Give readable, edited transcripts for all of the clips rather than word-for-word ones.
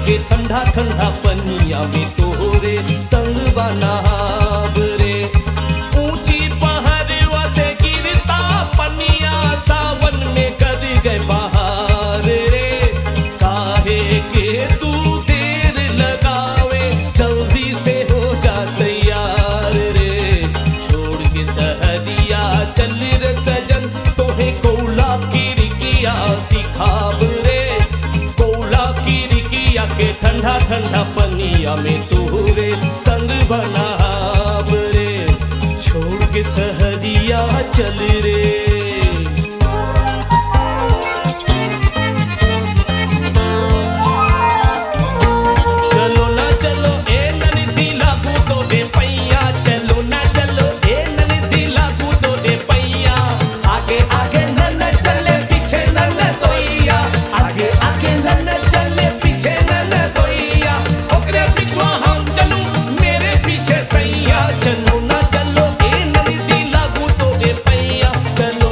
आके ठंडा ठंडा पनिया में तोरे संग बनाब रे। ऊंची पहाड़वा से गिरता पनिया सावन में कर गए बहार रे। काहे के तू देर लगावे जल्दी से हो जा तैयार रे। छोड़ के सहरिया चल रे सजन तोहे कोला की रिकिया दिखाब रे। कोला की रिकिया के ठंडा ठंडा पनिया में तोरे संग बनाब रे। छोड़ के सहरिया चल रे। चलो ना चलो ए ननदी लागू तो दे पैया। चलो ना चलो ए ननदी लागू तो दे पैया। आगे आगे नन चले पीछे नन तोइया। आगे आगे नन चले पीछे नन तोइया। ओकरे पिछवा हम चलू मेरे पीछे सैया। चलो ना चलो ए ननदी लागू तो दे पैया। चलो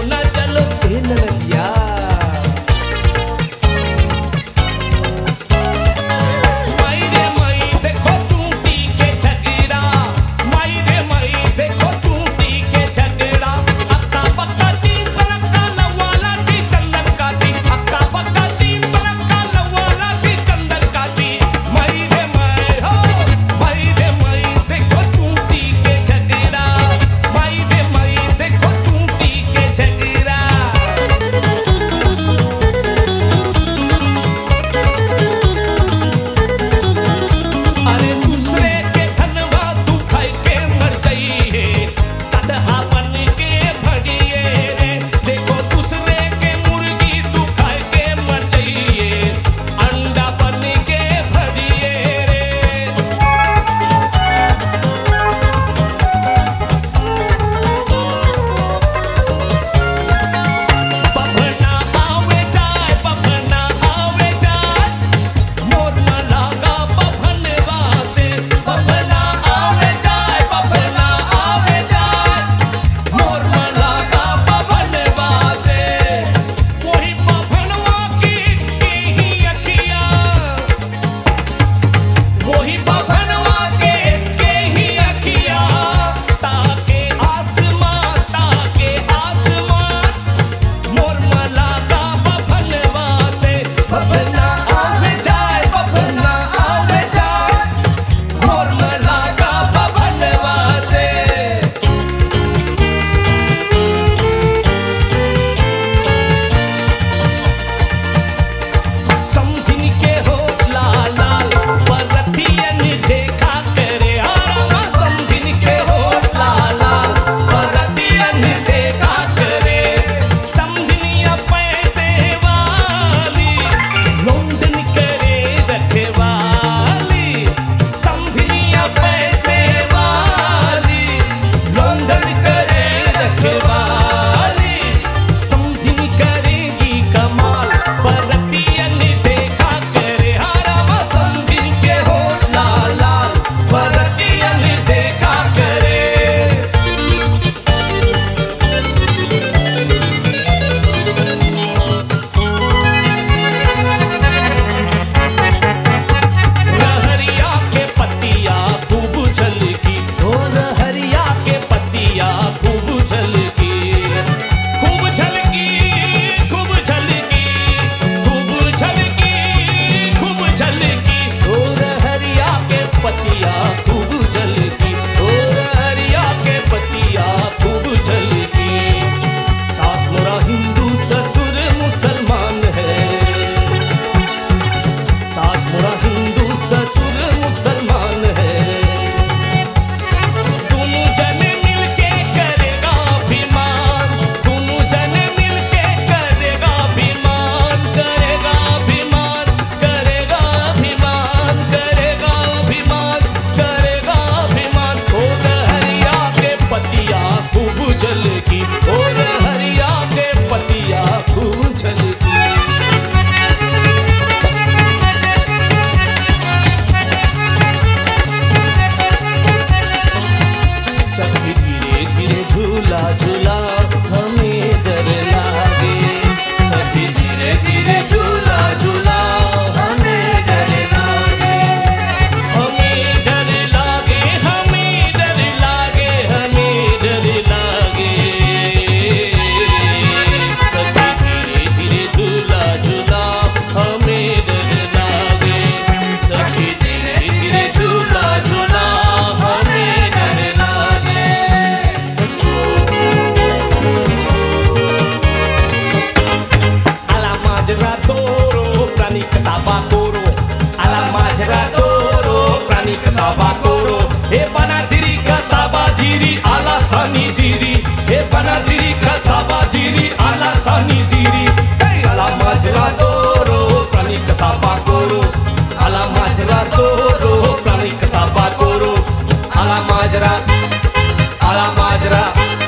Prani kasaba koro, alam majra toro. Prani kasaba koro, bana diri kasaba diri, alasani diri. Bana diri kasaba diri, alasani diri. Alam majra toro, prani kasaba koro, alam majra toro. Prani kasaba koro, alam majra, alam majra.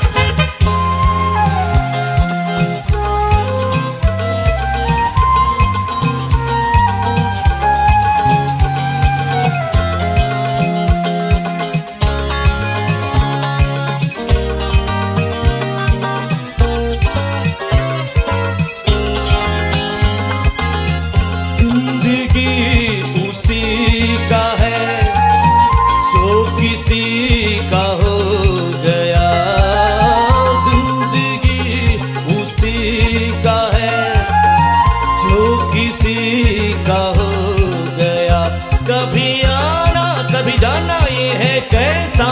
किसी का हो गया, जिंदगी उसी का है जो किसी का हो गया। कभी आना कभी जाना, ये है कैसा